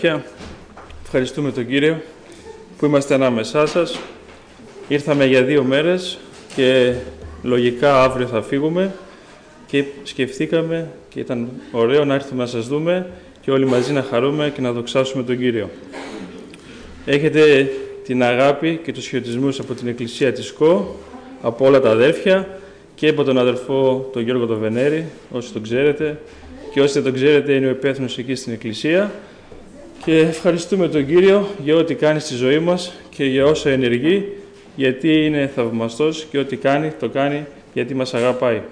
Και ευχαριστούμε τον Κύριο που είμαστε ανάμεσά σας. Ήρθαμε για 2 μέρες και λογικά αύριο θα φύγουμε και σκεφτήκαμε και ήταν ωραίο να έρθουμε να σας δούμε και όλοι μαζί να χαρούμε και να δοξάσουμε τον Κύριο. Έχετε την αγάπη και τους χαιρετισμούς από την Εκκλησία της ΚΟ, από όλα τα αδέρφια και από τον αδερφό τον Γιώργο τον Βενέρη, όσοι τον ξέρετε, και όσοι δεν τον ξέρετε είναι ο υπεύθυνος εκεί στην Εκκλησία. Και ευχαριστούμε τον Κύριο για ό,τι κάνει στη ζωή μας και για όσα ενεργεί, γιατί είναι θαυμαστός και ό,τι κάνει, το κάνει γιατί μας αγαπάει.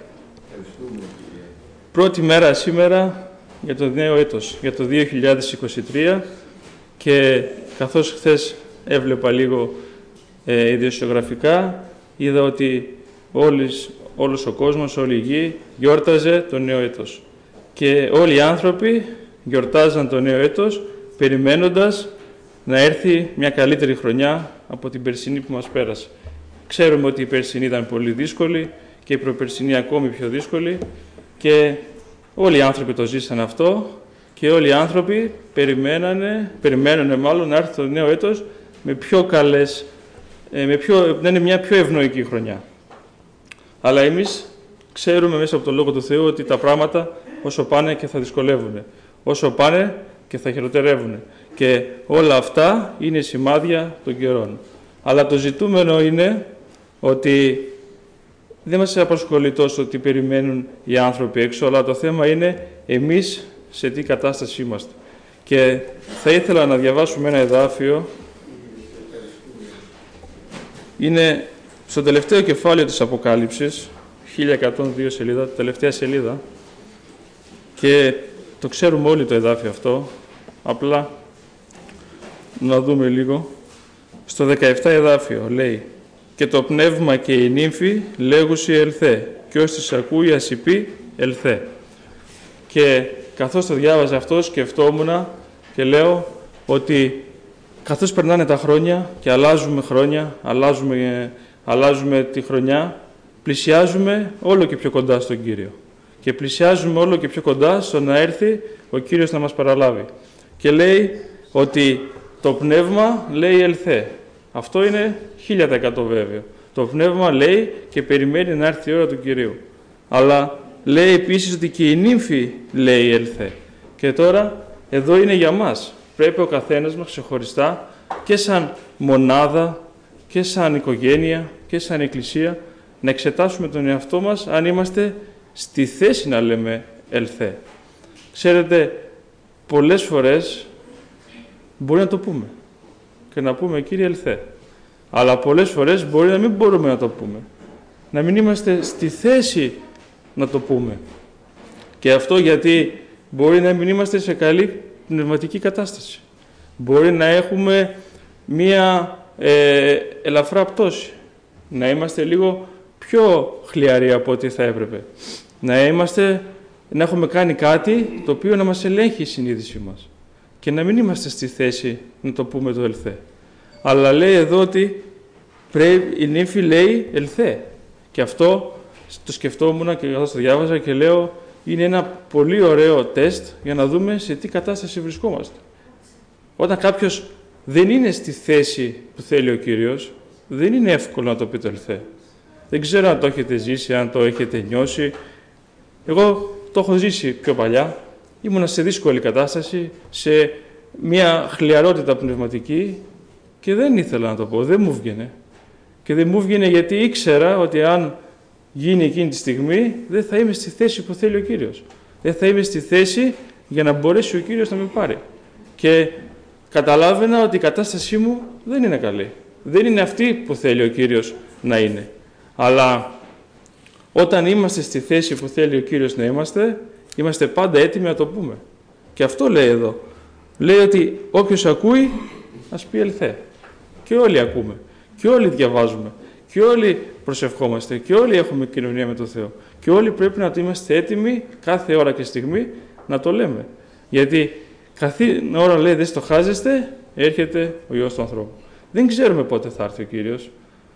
Πρώτη μέρα σήμερα για το νέο έτος, για το 2023, και καθώς χθες έβλεπα λίγο ειδησιογραφικά, είδα ότι όλος ο κόσμος, όλη η γη γιόρταζε το νέο έτος. Και όλοι οι άνθρωποι γιορτάζαν το νέο έτος, περιμένοντας να έρθει μια καλύτερη χρονιά από την περσινή που μας πέρασε. Ξέρουμε ότι η περσινή ήταν πολύ δύσκολη και η προπερσινή ακόμη πιο δύσκολη και όλοι οι άνθρωποι το ζήσαν αυτό και όλοι οι άνθρωποι περιμένουν να έρθει το νέο έτος με πιο καλές, να είναι μια πιο ευνοϊκή χρονιά. Αλλά εμείς ξέρουμε μέσα από τον Λόγο του Θεού ότι τα πράγματα όσο πάνε και θα δυσκολεύουν, όσο πάνε και θα χειροτερεύουν. Και όλα αυτά είναι σημάδια των καιρών. Αλλά το ζητούμενο είναι ότι δεν μας απασχολεί τόσο τι περιμένουν οι άνθρωποι έξω, αλλά το θέμα είναι εμείς σε τι κατάσταση είμαστε. Και θα ήθελα να διαβάσουμε ένα εδάφιο. Είναι στο τελευταίο κεφάλαιο της Αποκάλυψης, 1102 σελίδα, τελευταία σελίδα, και το ξέρουμε όλοι το εδάφιο αυτό, απλά να δούμε λίγο. Στο 17 εδάφιο λέει «Και το πνεύμα και η νύμφη λέγουσι ελθέ, και όσοι ακούει ας είπε ελθέ». Και καθώς το διάβαζα αυτό σκεφτόμουν και λέω ότι καθώς περνάνε τα χρόνια και αλλάζουμε χρόνια, αλλάζουμε τη χρονιά, πλησιάζουμε όλο και πιο κοντά στον Κύριο. Και πλησιάζουμε όλο και πιο κοντά στο να έρθει ο Κύριος να μας παραλάβει. Και λέει ότι το πνεύμα λέει ελθέ. Αυτό είναι 1000% βέβαιο. Το πνεύμα λέει και περιμένει να έρθει η ώρα του Κυρίου. Αλλά λέει επίσης ότι και η νύμφη λέει ελθέ. Και τώρα εδώ είναι για μας. Πρέπει ο καθένας μας ξεχωριστά και σαν μονάδα και σαν οικογένεια και σαν εκκλησία να εξετάσουμε τον εαυτό μας αν είμαστε στη θέση να λέμε ελθέ. Ξέρετε, πολλές φορές μπορεί να το πούμε και να πούμε Κύριε ελθέ. Αλλά πολλές φορές μπορεί να μην μπορούμε να το πούμε. Να μην είμαστε στη θέση να το πούμε. Και αυτό γιατί μπορεί να μην είμαστε σε καλή πνευματική κατάσταση. Μπορεί να έχουμε μία ελαφρά πτώση. Να είμαστε λίγο πιο χλιαροί από ό,τι θα έπρεπε. Να έχουμε κάνει κάτι το οποίο να μας ελέγχει η συνείδησή μας. Και να μην είμαστε στη θέση να το πούμε το ελθέ. Αλλά λέει εδώ ότι η νύμφη λέει ελθέ. Και αυτό το σκεφτόμουν και καθώς το διάβαζα και λέω είναι ένα πολύ ωραίο τεστ για να δούμε σε τι κατάσταση βρισκόμαστε. Όταν κάποιος δεν είναι στη θέση που θέλει ο Κύριος, δεν είναι εύκολο να το πει το ελθέ. Δεν ξέρω αν το έχετε ζήσει, αν το έχετε νιώσει. Εγώ το έχω ζήσει πιο παλιά. Ήμουνα σε δύσκολη κατάσταση, σε μια χλιαρότητα πνευματική και δεν ήθελα να το πω, δεν μου βγαινε. Και δεν μου βγαινε γιατί ήξερα ότι αν γίνει εκείνη τη στιγμή δεν θα είμαι στη θέση που θέλει ο Κύριος. Δεν θα είμαι στη θέση για να μπορέσει ο Κύριος να με πάρει. Και καταλάβαινα ότι η κατάστασή μου δεν είναι καλή. Δεν είναι αυτή που θέλει ο Κύριος να είναι. Αλλά όταν είμαστε στη θέση που θέλει ο Κύριος να είμαστε πάντα έτοιμοι να το πούμε. Και αυτό λέει εδώ. Λέει ότι όποιος ακούει, ας πει ελθέ. Και όλοι ακούμε. Και όλοι διαβάζουμε. Και όλοι προσευχόμαστε. Και όλοι έχουμε κοινωνία με τον Θεό. Και όλοι πρέπει να είμαστε έτοιμοι κάθε ώρα και στιγμή να το λέμε. Γιατί κάθε ώρα λέει δεν στοχάζεστε, έρχεται ο Υιός του ανθρώπου. Δεν ξέρουμε πότε θα έρθει ο Κύριος.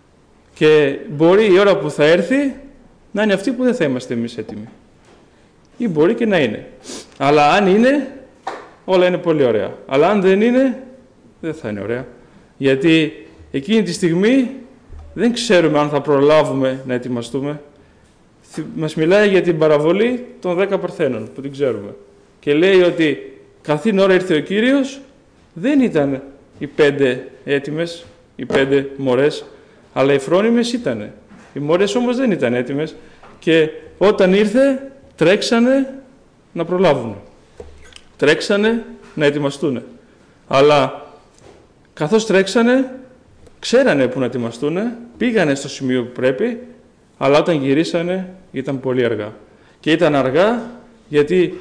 Και μπορεί η ώρα που θα έρθει να είναι αυτή που δεν θα είμαστε εμείς έτοιμοι. Ή μπορεί και να είναι. Αλλά αν είναι, όλα είναι πολύ ωραία. Αλλά αν δεν είναι, δεν θα είναι ωραία. Γιατί εκείνη τη στιγμή δεν ξέρουμε αν θα προλάβουμε να ετοιμαστούμε. Μας μιλάει για την παραβολή των 10 παρθένων, που την ξέρουμε. Και λέει ότι καθήν ώρα ήρθε ο Κύριος, δεν ήταν οι 5 έτοιμες, οι 5 μωρές, αλλά οι φρόνιμες ήτανε. Οι μωρές όμως δεν ήταν έτοιμες και όταν ήρθε τρέξανε να προλάβουν. Τρέξανε να ετοιμαστούν. Αλλά καθώς τρέξανε, ξέρανε που να ετοιμαστούν, πήγανε στο σημείο που πρέπει, αλλά όταν γυρίσανε ήταν πολύ αργά. Και ήταν αργά γιατί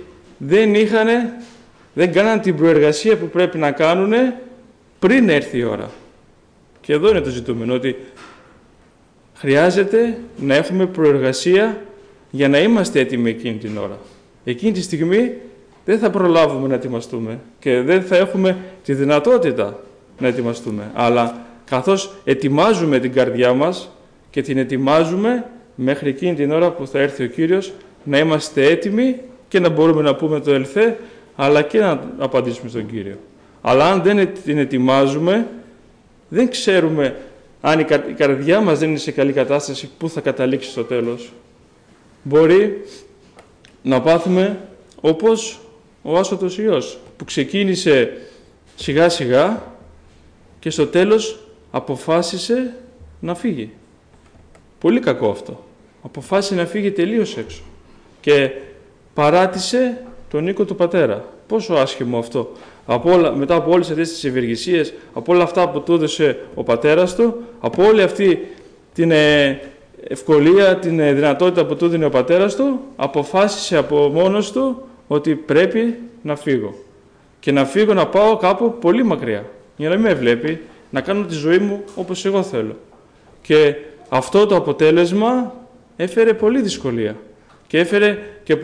δεν κάναν την προεργασία που πρέπει να κάνουν πριν έρθει η ώρα. Και εδώ είναι το ζητούμενο, ότι χρειάζεται να έχουμε προεργασία για να είμαστε έτοιμοι εκείνη την ώρα. Εκείνη τη στιγμή δεν θα προλάβουμε να ετοιμαστούμε και δεν θα έχουμε τη δυνατότητα να ετοιμαστούμε. Αλλά καθώς ετοιμάζουμε την καρδιά μας και την ετοιμάζουμε μέχρι εκείνη την ώρα που θα έρθει ο Κύριος, να είμαστε έτοιμοι και να μπορούμε να πούμε το ελθέ, αλλά και να απαντήσουμε στον Κύριο. Αλλά αν δεν την ετοιμάζουμε, δεν ξέρουμε αν η καρδιά μας δεν είναι σε καλή κατάσταση, πού θα καταλήξει στο τέλος. Μπορεί να πάθουμε όπως ο άσωτος ιός, που ξεκίνησε σιγά σιγά και στο τέλος αποφάσισε να φύγει. Πολύ κακό αυτό. Αποφάσισε να φύγει τελείως έξω και παράτησε τον οίκο του πατέρα. Πόσο άσχημο αυτό. Μετά από όλες αυτές τις ευεργεσίες, από όλα αυτά που του έδωσε ο πατέρας του, από όλη αυτή την ευκολία, την δυνατότητα που του έδινε ο πατέρας του, αποφάσισε από μόνος του ότι πρέπει να φύγω. Και να φύγω, να πάω κάπου πολύ μακριά, για να μην με βλέπει, να κάνω τη ζωή μου όπως εγώ θέλω. Και αυτό το αποτέλεσμα έφερε πολλή δυσκολία και έφερε και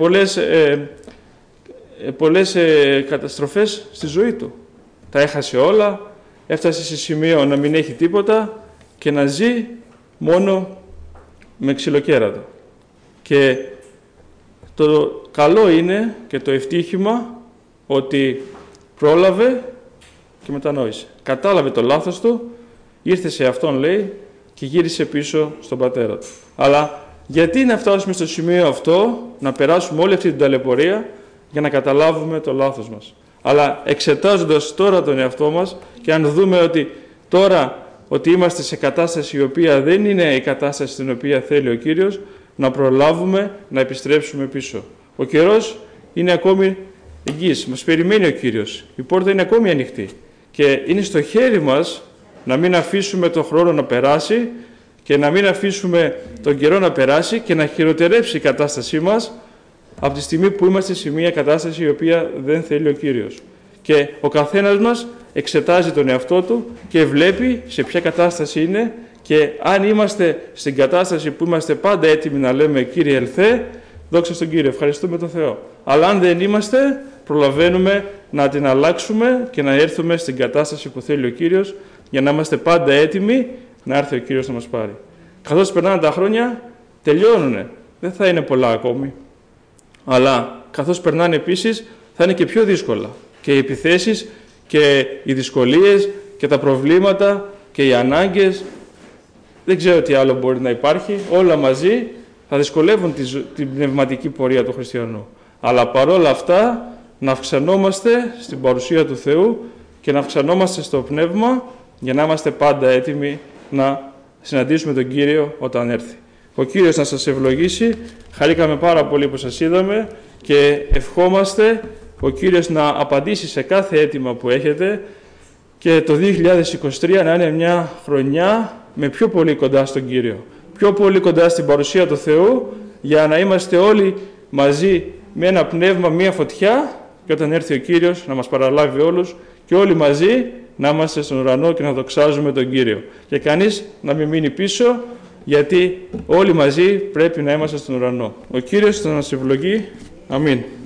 πολλές καταστροφές στη ζωή του. Τα έχασε όλα, έφτασε σε σημείο να μην έχει τίποτα και να ζει μόνο με ξυλοκέρατο. Και το καλό είναι και το ευτύχημα ότι πρόλαβε και μετανόησε. Κατάλαβε το λάθος του, ήρθε σε αυτόν, λέει, και γύρισε πίσω στον πατέρα του. Αλλά γιατί να φτάσουμε στο σημείο αυτό, να περάσουμε όλη αυτή την ταλαιπωρία για να καταλάβουμε το λάθος μας. Αλλά εξετάζοντας τώρα τον εαυτό μας και αν δούμε ότι τώρα ότι είμαστε σε κατάσταση η οποία δεν είναι η κατάσταση την οποία θέλει ο Κύριος, να προλάβουμε να επιστρέψουμε πίσω. Ο καιρός είναι ακόμη εγγύς, μας περιμένει ο Κύριος. Η πόρτα είναι ακόμη ανοιχτή και είναι στο χέρι μας να μην αφήσουμε τον χρόνο να περάσει και να μην αφήσουμε τον καιρό να περάσει και να χειροτερέψει η κατάστασή μας από τη στιγμή που είμαστε σε μια κατάσταση η οποία δεν θέλει ο Κύριος. Και ο καθένας μας εξετάζει τον εαυτό του και βλέπει σε ποια κατάσταση είναι και αν είμαστε στην κατάσταση που είμαστε πάντα έτοιμοι να λέμε «Κύριε ελθέ», δόξα στον Κύριο, ευχαριστούμε τον Θεό. Αλλά αν δεν είμαστε, προλαβαίνουμε να την αλλάξουμε και να έρθουμε στην κατάσταση που θέλει ο Κύριος για να είμαστε πάντα έτοιμοι να έρθει ο Κύριος να μας πάρει. Καθώς περνάνε τα χρόνια, τελειώνουνε. Δεν θα είναι πολλά ακόμη. Αλλά καθώς περνάνε επίσης, θα είναι και πιο δύσκολα. Και οι επιθέσεις και οι δυσκολίες και τα προβλήματα και οι ανάγκες, δεν ξέρω τι άλλο μπορεί να υπάρχει, όλα μαζί θα δυσκολεύουν την πνευματική πορεία του χριστιανού. Αλλά παρόλα αυτά να αυξανόμαστε στην παρουσία του Θεού και να αυξανόμαστε στο πνεύμα για να είμαστε πάντα έτοιμοι να συναντήσουμε τον Κύριο όταν έρθει. Ο Κύριος να σας ευλογήσει. Χαρήκαμε πάρα πολύ που σας είδαμε και ευχόμαστε ο Κύριος να απαντήσει σε κάθε αίτημα που έχετε και το 2023 να είναι μια χρονιά με πιο πολύ κοντά στον Κύριο. Πιο πολύ κοντά στην παρουσία του Θεού για να είμαστε όλοι μαζί με ένα πνεύμα, μια φωτιά και όταν έρθει ο Κύριος να μας παραλάβει όλους και όλοι μαζί να είμαστε στον ουρανό και να δοξάζουμε τον Κύριο. Και κανείς να μην μείνει πίσω, γιατί όλοι μαζί πρέπει να είμαστε στον ουρανό. Ο Κύριος θα μας ευλογεί. Αμήν.